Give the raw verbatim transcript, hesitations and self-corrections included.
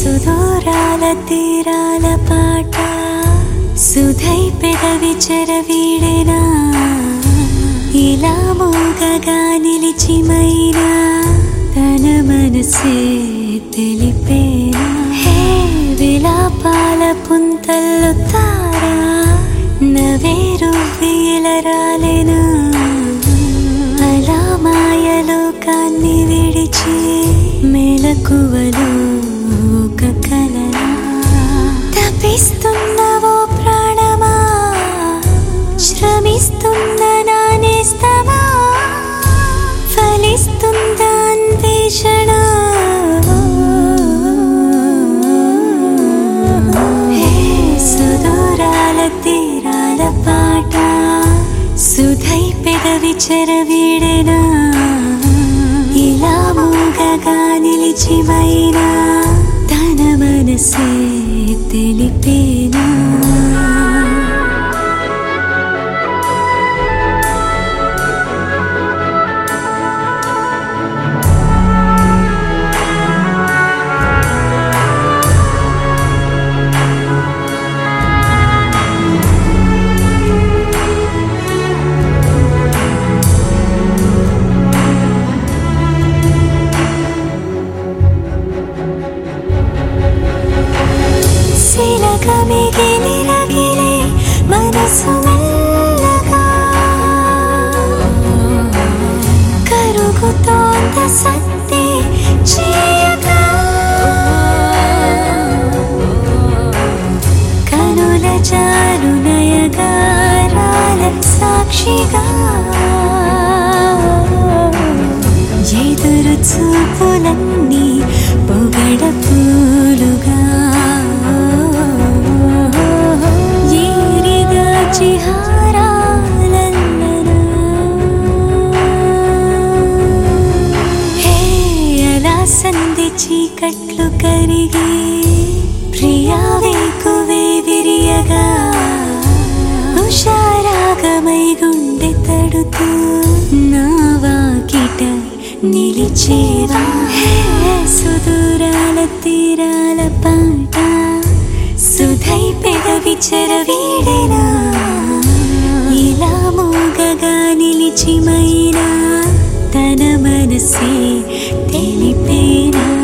సుదూరాల తీరాల పాట సుధై పెదవి చెరవీడెనా ఇలా మూగగా నిలిచిమైనా తన మనసే తెలిపేనా హే విలాపాల పుంతల్లో తారా నవేరు వీలరాలెనా అలా మాయలోకాన్ని విడిచి మెలకువలో ఒక కలలా తపిస్తున్నవో ప్రాణమా శ్రమిస్తున్న నానేస్తమా ఫలిస్తుంద అన్వేషణ హే సుదూరాల తీరాల పాట సుధై పెదవి చెరవీడెనా ఇలా మూగగా నిలిచిమైనా తన మనసే తెలిపేనా మిగిలిరగిలే మనసు మెల్లగా కరుగుతోంద సత్తే చేయగా కనుల జారు నయగారాల సాక్షిగా ఎదురు చూపులన్నీ పొగడ పూలుగా సంధి చీకట్లు కరిగి ప్రియా వేకువే విరియగా ఉషారాగమై గుండె తడుతూ నా వాకిట నిలిచేవా సుదూరాల తీరాల పాట సుధై పెదవి చెరవీడెనా ఇలా మూగగా నిలిచిమైనా తన మనసే తెలిపేనా